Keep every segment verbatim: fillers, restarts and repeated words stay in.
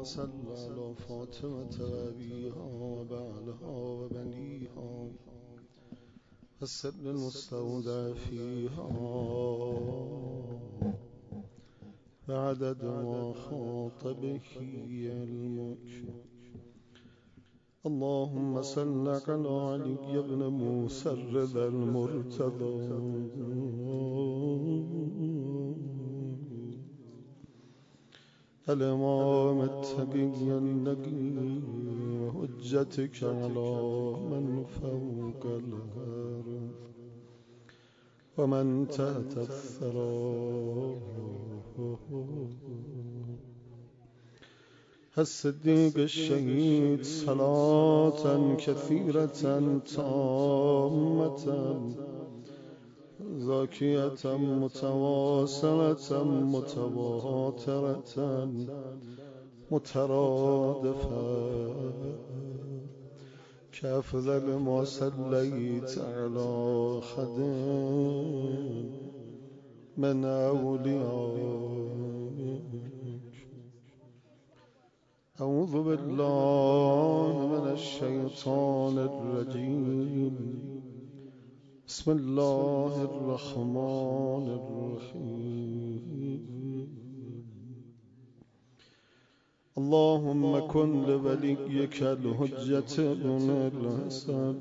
صل على فاطمة وأبيها وبعلها وبنيها والسر المستودع فيها بعدد ما خاط به علمك. اللهم صل على علي بن موسى الرضا المرتضى الإمام التقي النقي وحجتك على من فوق الأرض ومن تحت الثرى الصديق الشهيد صلاة كثيرة تامة زاكية متواصلة متواترة مترادفة كأفضل ما صليت على أحد من أوليائك. أعوذ بالله من الشيطان الرجيم. بسم الله الرحمن الرحيم. اللهم كن لوليك الحجة بن الحسن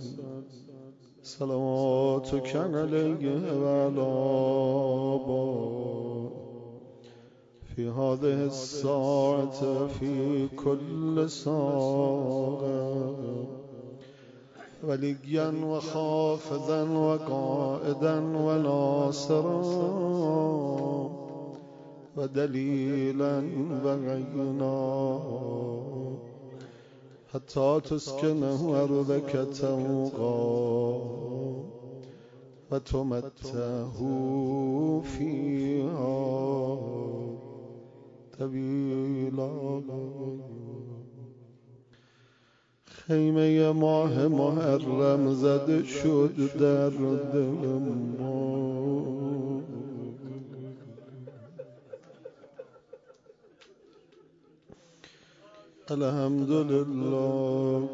صلواتك عليه وعلى آبائه في هذه الساعة في كل ساعة وليا وحافظا وقائدا وناصرا ودليلا وعينا حتى تسكنه أرضك توقا وتمتعه فيها طويلا. خیمه ماه محرم زده شد در دل ما. الحمدلله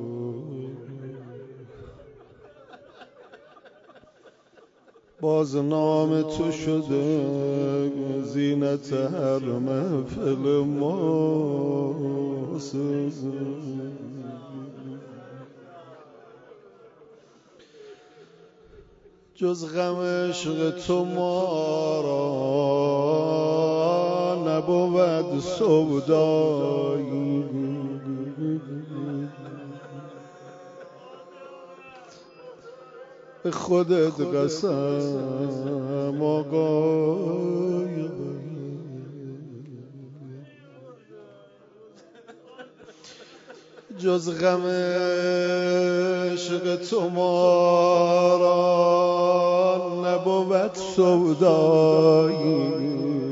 باز نام تو شده زینت هر محفل ماست. جز غم عشق تو ما را نبود سودایی. به خودت قسم آقای جز غم عشق تو ما را نبود سودایی.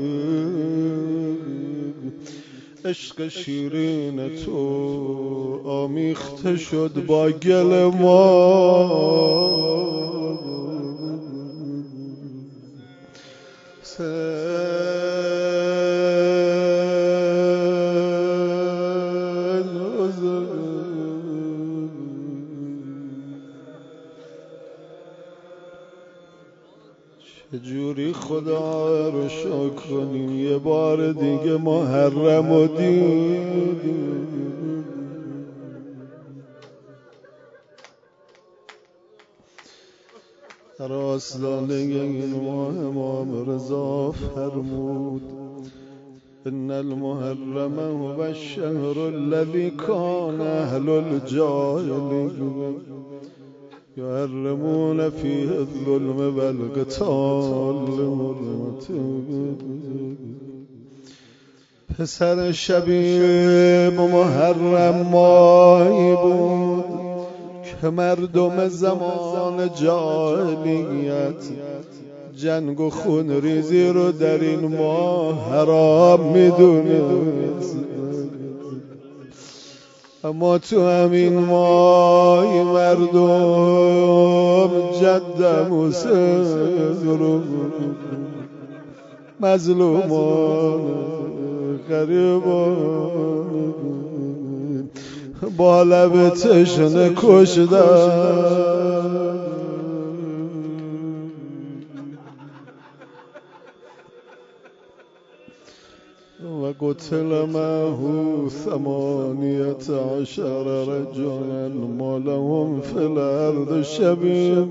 عشق شیرین تو آمیخته شد با گل ما. چجوری خدا رو شکر کنیم یه بار دیگه محرم و دیدیم. در آستانه این ماه امام رضا فرمود ان المحرم هو الشهر الذي كان اهل الجاهلیه يحرمون فيه الظلم والقتال لحرمته. پسر شبیه محرم ماهی بود که مردم زمان جاهلیت جنگ و خون ریزی رو در این ماه حرام میدونست. اما تو همین ماه مردم جد حسین رو مظلومان غریبان با لب تشنه کشدن و قتل معه ثمانیت عشر رجلا ما لهم فی الارض شبیه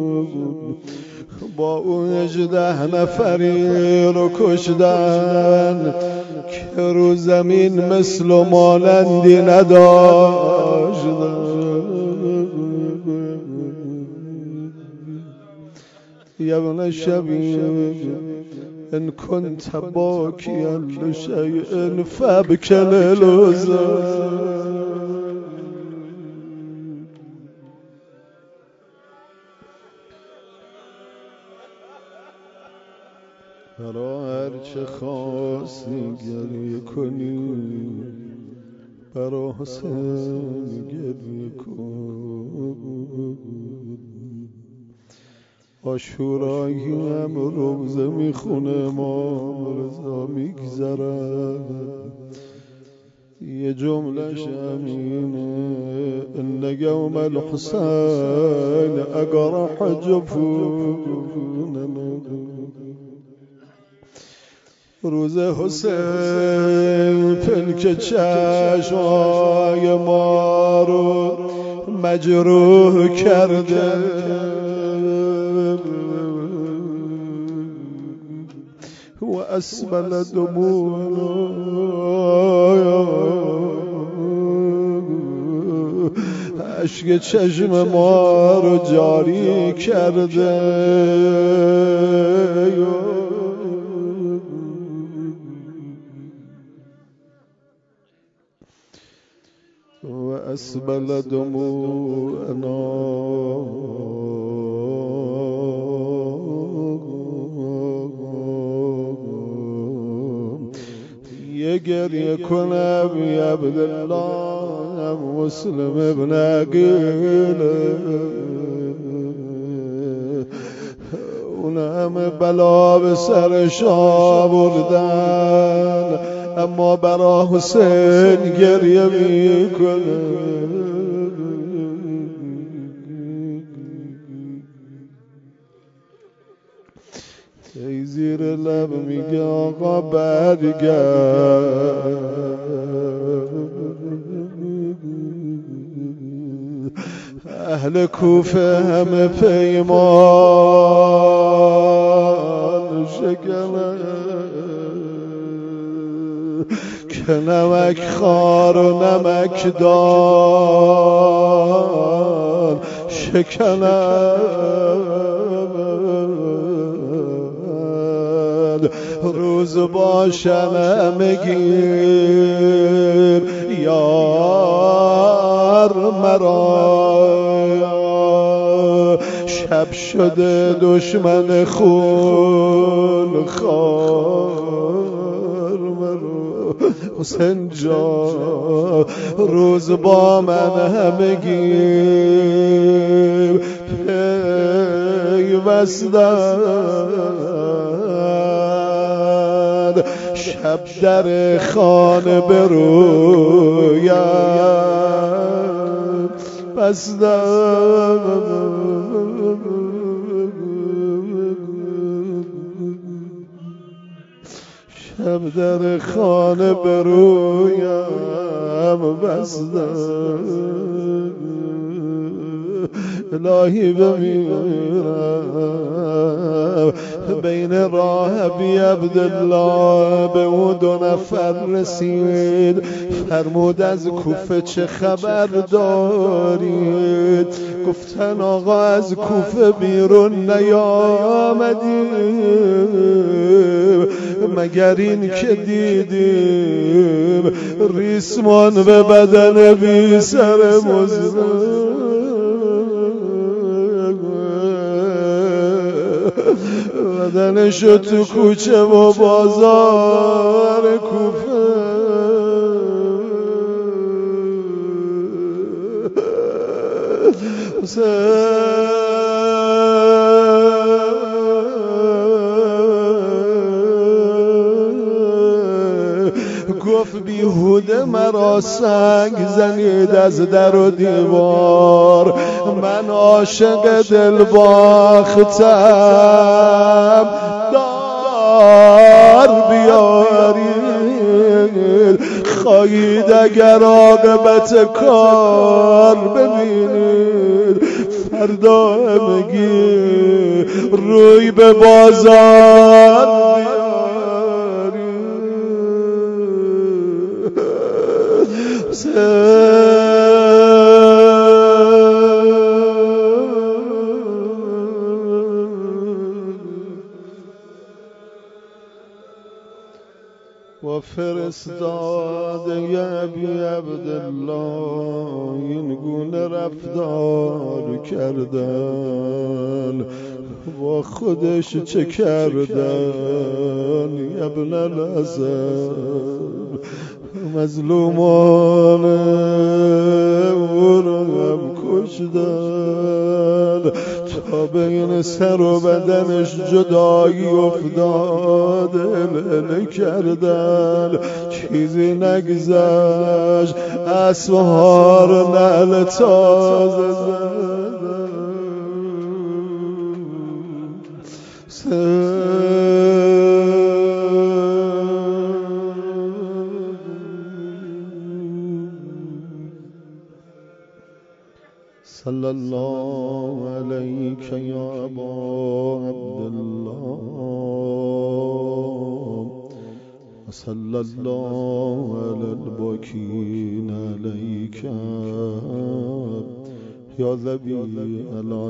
با اون هجده نفری رو کشدن که رو زمین مثل و مانندی نداشتن. یا ابن شبیه ان كنت باكيا لشيء فابكي للوزن. برا هرچه خواستی گریه کنی برا حسین گریه کن. عاشورایی هم روزه میخونه ما رضا میگذرد یه جملهش همینه ان یوم الحسین اقرح جفوننا. روز حسین پلک چشمای ما رو مجروح کرده و اسبل دموعنا اشک چشم ما رو جاری کرده و اسبل دموعنا. یه گریه کنم یا عبدالله مسلم ابن عقیل اون همه بلا به سرش آوردن اما برا حسین گریه میکنه. ای زیر لب میگه آقا برگرد اهل کوفه همه پیمان شکنه که نمک خار و نمک دار شکنه. روز باشن همگیر یار مرا شب شده دشمن خون خار مرا. حسین جان روز با من همگیر پیوستن شب در خانه برویم بستم شب در خانه برویم بستم. الهی بمیرم بین راه بی عبدالله به او دو نفر رسید فرمود از کوفه چه خبر دارید؟ گفتن آقا از کوفه بیرون نیامدیم مگر این که دیدیم ریسمان به بدن بی سر مزدم بدنشو تو کوچه و بازار کوفه گفت بیهوده مرا سنگ زنید از در و دیوار، من عاشق دل باختم دار بیارید، خواهید اگر عاقبت کار ببینید فردا همگی روی به بازار و فرستاده ی ابی عبدالله این گونه رفتار کردن، با خودش چه کردن؟ ابن الحسن مظلومان او را هم کشتن، تا بین سر و بدنش جدایی افتاده اله کردن، چیزی نگذشت اسبها رو نعل تازه زدن. صلی الله علیک یا ابا عبدالله و صلی الله علی الباکین علیک یا ذبیح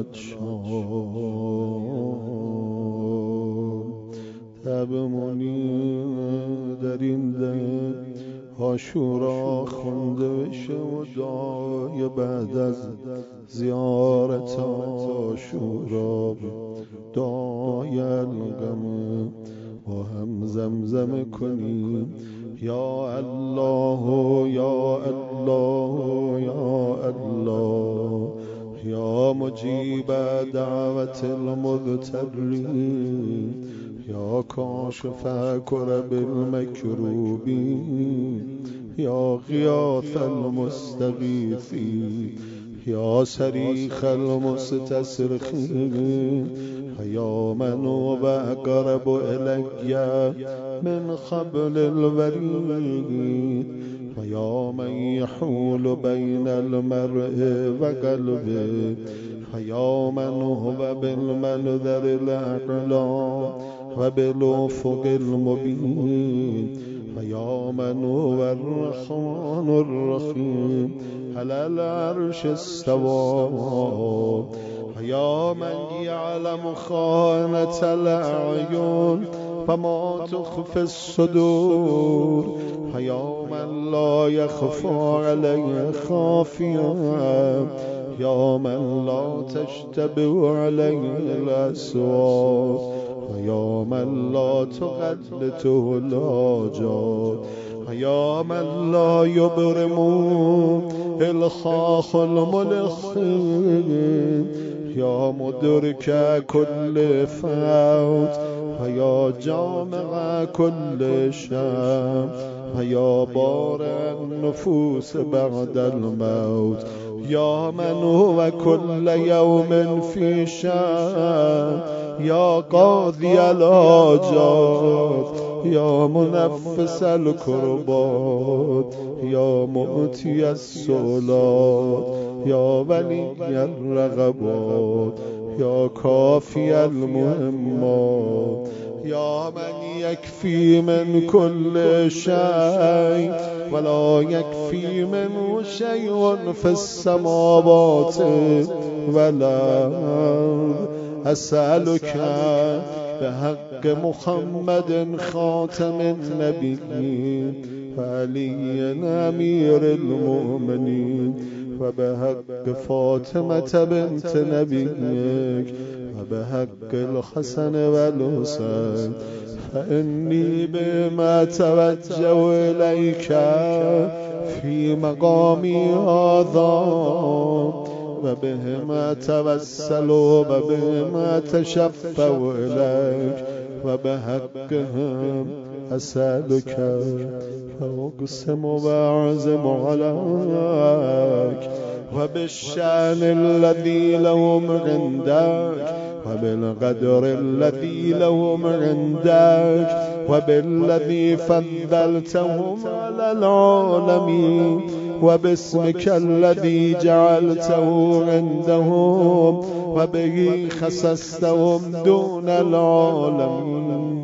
العطشان. تبمونی در این ده عاشورا خونده بشه و دعای بعد از زیارت عاشورا دعای الغم با هم زمزم کنیم یا الله یا الله یا الله یا مجیب دعوت المضطرین یا کاشف کرب المکروبین یا غیاث المستغیثین یا صریخ المستصرخین یا من هو اقرب الی من حبل الورید و یا من یحول بین المرء و قلبه و یا من هو بالمنظر الاعلی و بالافق المبین و یا من هو الرحمن الرحیم علی العرش استوى و یا من یعلم خائنة الاعین فما تخفی الصدور و یا من لا یخفی علیه خافیه یا من لا تشتبه علیه الاسواق و یا من لا تغلطه الحاجات و یا من لا یبرم الخاخ الملخین یا مدرک کل فوت و یا جامع کل شم و یا بار النفوس بعد الموت یا من هو کل یوم فی شأن یا قاضی الحاجات یا منفس الکربات یا معطی السؤالات یا ولی الرغبات یا کافی المهمات یا من یکفی من کل شیء ولا یکفی منه شیء فی السماوات والارض اسألک بحق محمد خاتم النبیین و علی امیر المؤمنین و بحق فاطمة بنت نبیک و بحق الحسن و الحسین فإنی بما توجه الیک فی مقامی هذا و بهما توسل و بهما تشفع الیک وبحقهم أسألك فأقسم وأعزم عليك وبالشأن الذي لهم عندك وبالقدر الذي لهم عندك وبالذي فضلتهم على العالمين وباسمك الذي جعلته عندهم وبه خصصتهم دون العالمين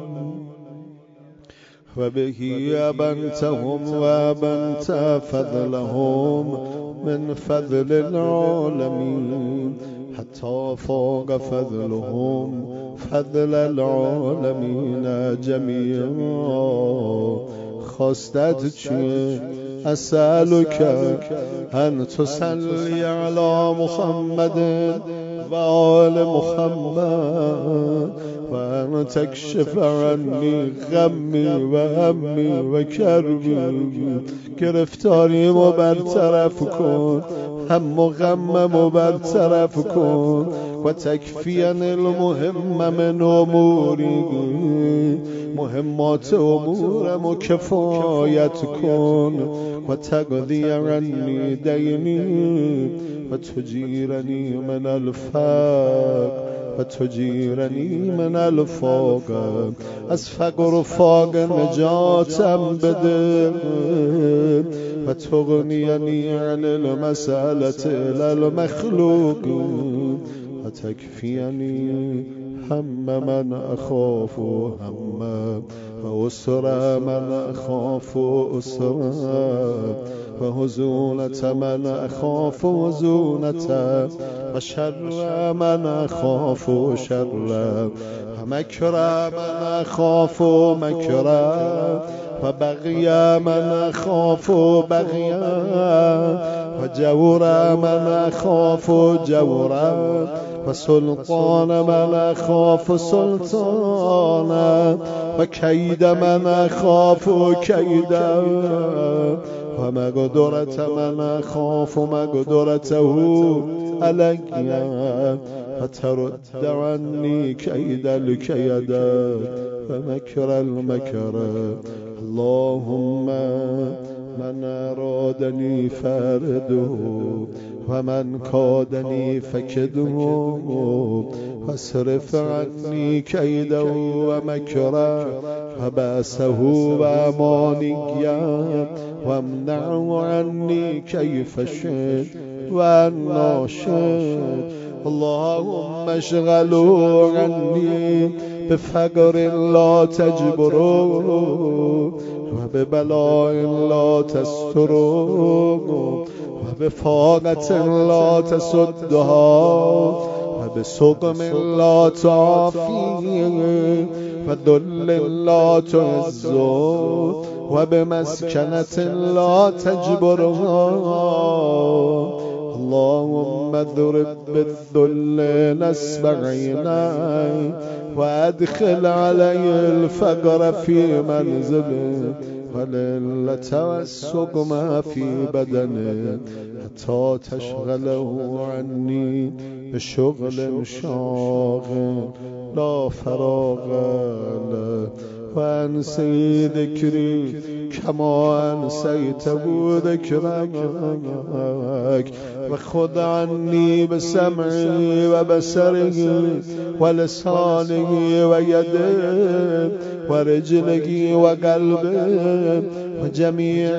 وبه أبنتهم وأبنت فضلهم من فضل العالمين حتى فوق فضلهم فضل العالمين جميعا. خواستت چیه؟ أسألك أن تصلي على محمد وآل محمد وأن تكشف عني غمي وهمي وكربي گرفتاری مو برطرف کن هم و غمم برطرف کن و تکفین المهم من اموری مهمات امورم و کفایت کن و تقضی عنی دینی و تجیرنی من الفقر و تجیرنی من الفقر از فقر و فاقر نجاتم بده و تغنینی عن المسألة للمخلوق و تکفینی هم من أخاف هم وأسر من أخاف أسر وهزونة من أخاف هزونة وشر من أخاف شر ومكر من أخاف مكرا وبغي من أخاف بغيا وجور من أخاف جورا وسلطان من أخاف سلطانا وكيد من أخاف كيدا ومقدرة من أخاف مقدرته علي فترد عني كيد الكيدا ومكر المكر. اللهم من أرادني فارده ومن كادني فكده واصرف عني كيده ومكره وبأسه وأمانيا وامنعه عني كيف شئت وأنا شئت. اللهم اشغله عني بفقر لا تجبره وببلاء لا تستره وبفاقة لا تسدها وبسقم لا تعافيه وذل لا تعزه وبمسكنة لا تجبرها. اللهم اضرب بالذل نسب عيني وادخل علي الفقر في منزله والعلة والسقم في بدنه حتى تشغله عني بشغل شاغل لا فراغ له وأنسي ذكري كما أنسيته ذكرك وخذ عني بسمعي وبصري ولساني ويدي ورجلي وقلبي وجميع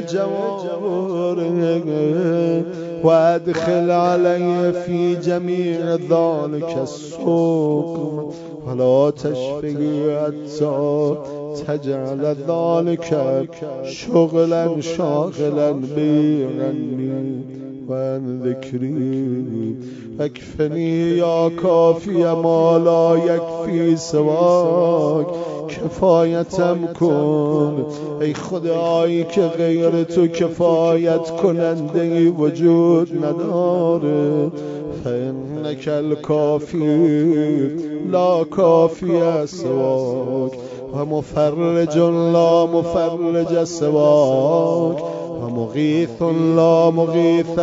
جوارحي وأدخل علي في جميع ذلك السوق ولا تشفي حتى تجعل ذلك شغلا شاغلا بي عني وعن ذكري. اكفني يا كافي ما لا يكفي سواك کفایتم کن ای خدایی که غیر تو کفایت کننده وجود نداره. فإنك الكافي لا كافي سواك ومفرج لا مفرج سواك ومغيث لا مغيث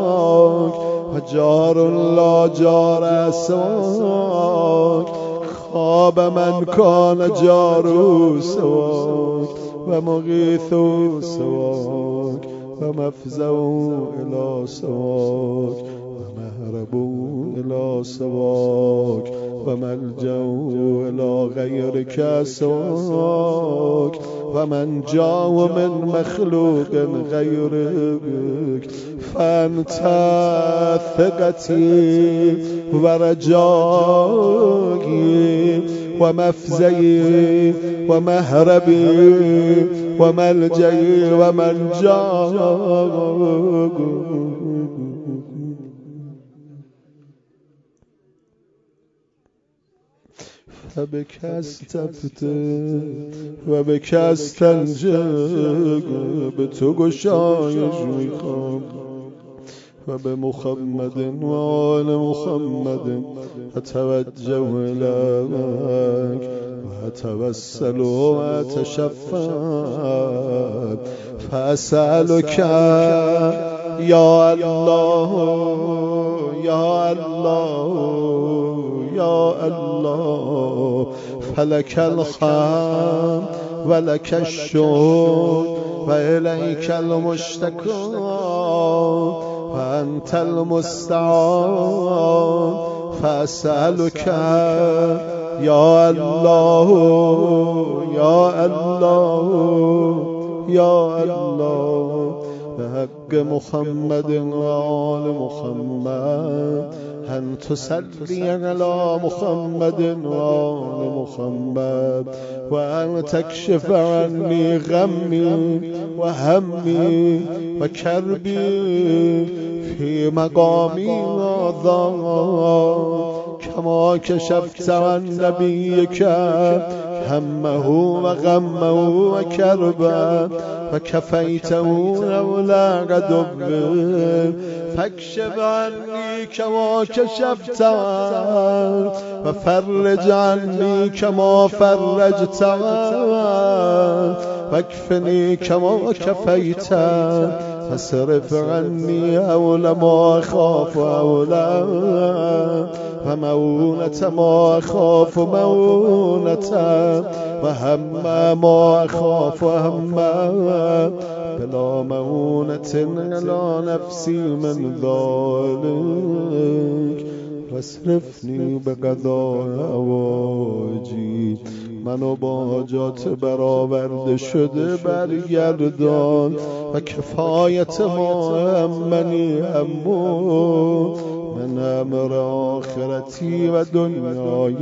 سواك وجار لا جار سواك. خاب من کان جارو سواک و مغیث سواک و مفزع الی سواک و مهرب الی سواک و ملجأ الی غیرک سواک و من جاء من مخلوق غیرک فانت ثقتی و رجایی و مفزعی و مهربی و ملجئی و منجایی. فبک استفتح و بک استنجد، به تو گشایش میخوام و به محمد و آل محمد اتوجه الیک و اتوسل و اتشفع فاسألک یا الله یا الله یا الله فلک الحمد و لک الشکر و الیک المشتکى و انت المستعان فاسألک یا الله یا الله یا الله به حق محمد و آل محمد ان تصلی علی محمد و آل محمد و ان تکشف عنی غمی و همی و کربی فی مقامی هذا کما کشفت عن نبیک همه و غمه و کربه و کفیته اولا عدو فاکشف عنی کما کشفت و فرج عنی کما فرجت و اکفنی کما کفیت فصرف عنی اول ما اخاف اولا و مؤونة ما اخاف مؤونة و هم ما اخاف هم بلا مؤونة علی نفسی من ذلک واصرفنی بقضاء حوائجی، منو با حاجات برآورده شده برگردان و کفایت ما همنی همو من امر آخرتی و دنیای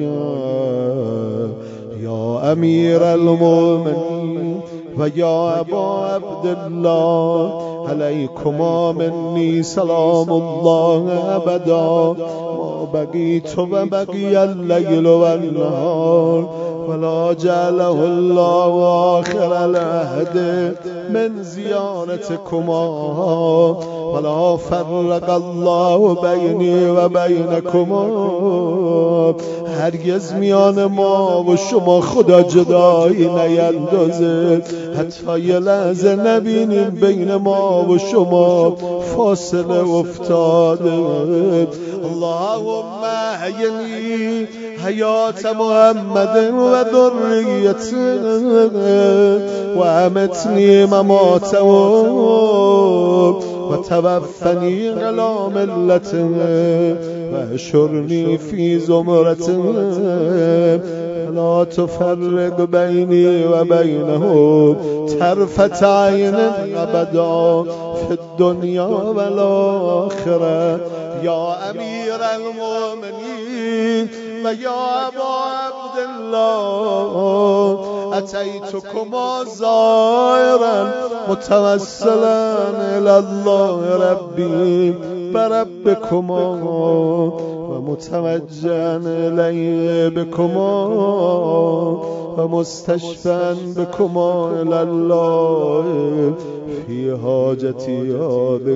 یا امیر المؤمنین و یا ابا عبدالله علیکما منی سلام الله ابدا ما بقیت و بقی اللیل و النهار ولا جعله الله آخر العهد من زیارتکما ولا فرق الله بینی و بینکما. هرگز میان ما و شما خدا جدایی نیندازه، حتی یه لحظه نبینیم بین ما و شما فاصله افتاده. اللهم احیینی حیات محمد و ذریته و امتنی مماته و توفنی علی ملته و احشرنی فی زمرته لا تفرق بینی و بینه طرفة عین ابدا فی الدنیا و الاخره. یا امیر المؤمنین و یا ابا عبدالله اتیتکما زائرا متوسلا الی الله ربی بربکما و متوجها الیه بکما و مستشفعا بکما الی الله فی حاجتی هذه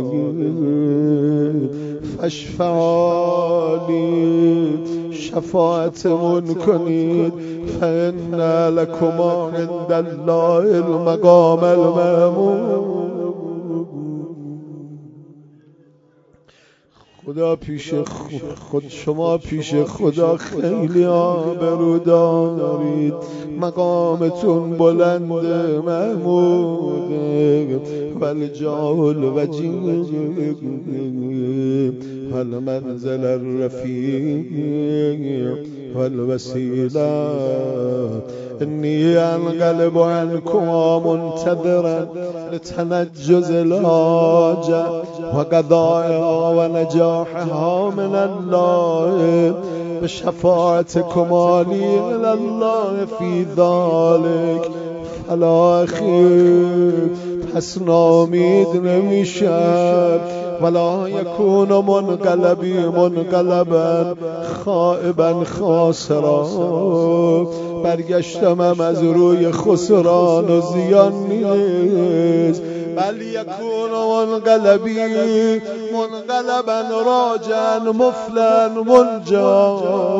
فاشفعالی شفاعتمون کنید فإن لکما عند الله المقام المحمود. خدا پیش خود شما پیش خدا خیلی آبرو دارید، مقامتون بلند محمود، ولی جاهل وجیه والمنزل الرفیع والوسیله. إني أنقلب عنكما منتظرا لتنجز الحاجة وقضائها ونجاحها من الله بشفاعتكما لي إلى الله في ذلك فلا خير. پس نامید نمیشم ولا يكون منقلبی منقلبا خائبا خاسرا. برگشتمم از روی خسران و زیان نیست، بل یکون منقلبی منقلبا راجعا مفلا منجا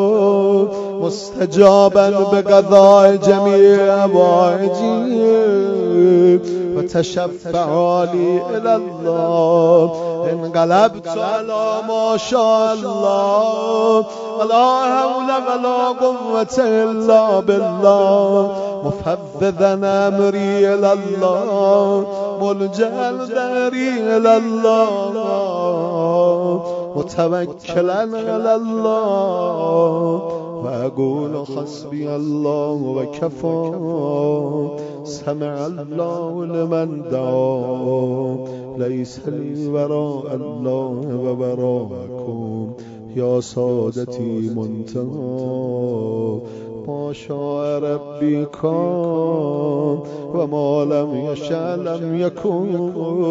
مستجابا بقضاء جمیع حوائجی و تشفع لی الی الله. انقلبت على ما شاء الله ولا حول ولا قوة إلا بالله مفوضا أمري إلى الله ملجأ ظهري إلى الله متوكلا على الله وأقول حسبي الله وكفى. سمع الله لمن دعا ليس لي وراء الله ووراءكم يا سادتي منتهى. ما شاء ربي كان وما لم يشاء لم يكن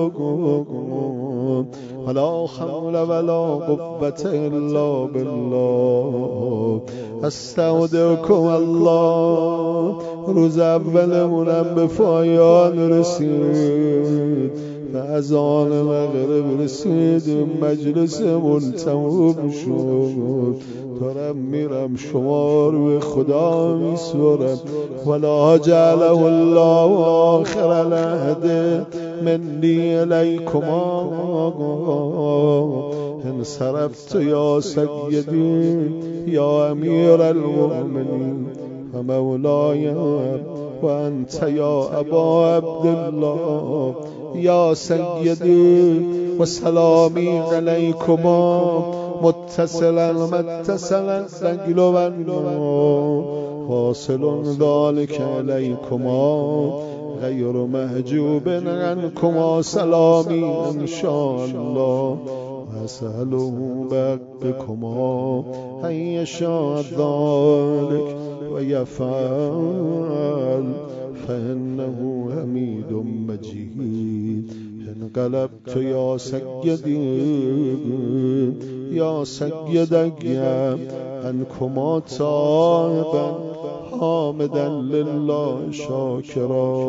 ولا حول ولا قوة إلا بالله. استودعكم الله. روز اولمونم به پایان رسید، به اذان مغرب رسید، مجلسمون تموم شد. دارم میرم شما رو به خدا میسپرم. ولا جعله الله آخر العهد منی الیکما. انصرفت یا سیدی یا امیر المؤمنین و مولاي وأنت يا أبا عبد الله يا سيدي وسلامي عليكما متصلا متصلا سجلوا واصل ذلك عليكما غير محجوب عنكما سلامي إن شاء الله. أسأله بكما أن يشاء ذلك ويفعل فإنه حميد مجيد. انقلبت يا سيدي يا سيدي عنكما تائبا حامدا لله شاكرا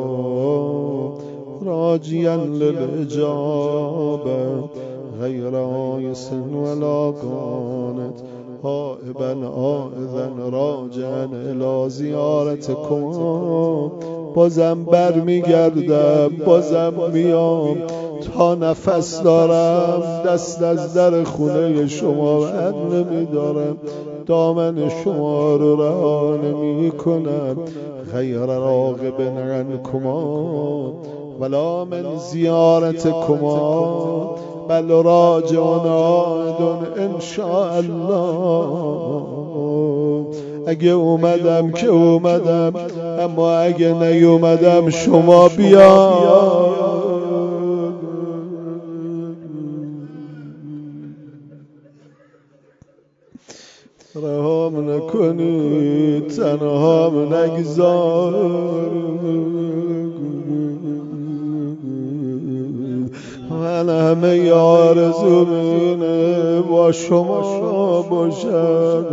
راجيا للإجابة غير آيس ولا قانت هائبا آئذا راجعا الى زیارتکم. بازم بر میگردم، بازم میام، تا نفس دارم دست از در خونه شما بر نمیدارم، دامن شما رو رها نمی کنم. غیر راغب عنکما ولا من زیارتکما بل راجع عائد ان شاء الله. اگه اومدم که اومدم، اما اگه نیومدم شما بیا. رهام نکنید، تنهام نگذارید. من همه آرزوم اینه با شما باشم.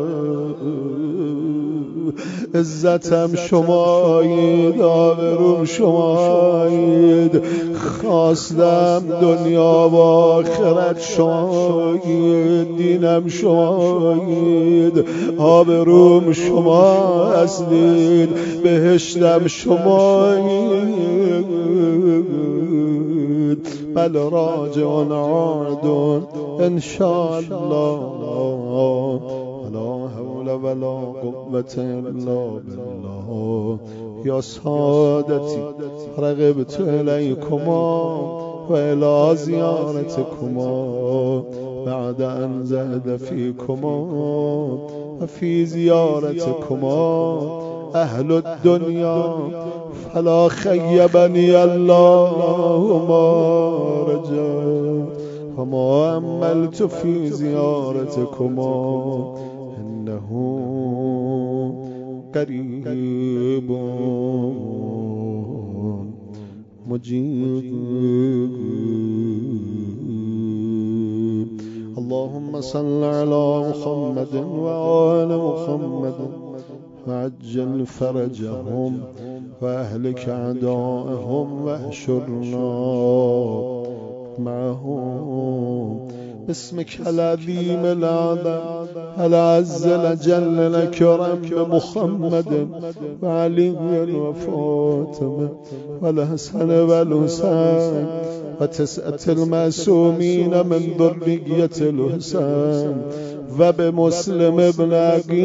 عزتم شمایید، آبروم شمایید، خواستم دنیا و آخرت شمایید، دینم شمایید، آبروم شما هستید، بهشتم شمایید. بل راجع عاد ان شاء الله ولا حول ولا قوة الا بالله. یا سادتی رغبت الیکما و الی زیارتکما بعد ان زهد فیکما و فی زیارتکما اهل الدنیا فلا خیبنی الله ما رجا و ما عملت فی زیارتکما انه قریب مجيب. اللهم صل على محمد وآل محمد وعجل فرجهم وأهلك أعداءهم واحشرنا معهم باسمك العظيم الأعظم العز الجل الأكرم بمحمد وعلي وفاطمة والحسن والحسين وتسعة المعصومين من ذرية الحسين وبمسلم ابن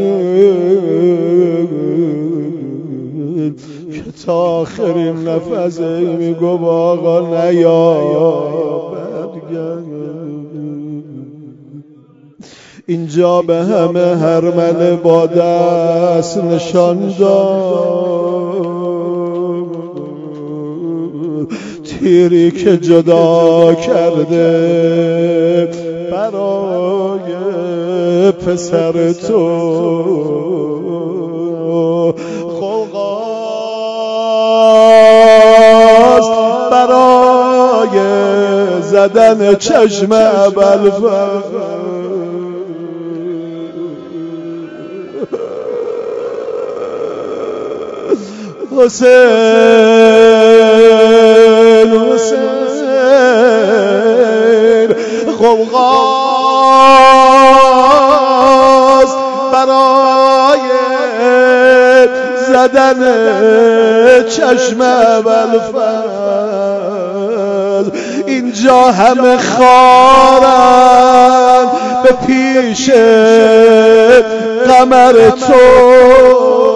عقيل که تا آخرین نفسه میگو آقا نیا برگرد. اینجا به همه هرمله با دست نشان داد تیری که جدا کرده برای پسر تو خوغاست برای زدن چشم ابوالفضل. حسین حسین غوغاست برای زدن چشم ابوالفضل. اینجا همه خارند به پیش قمر تو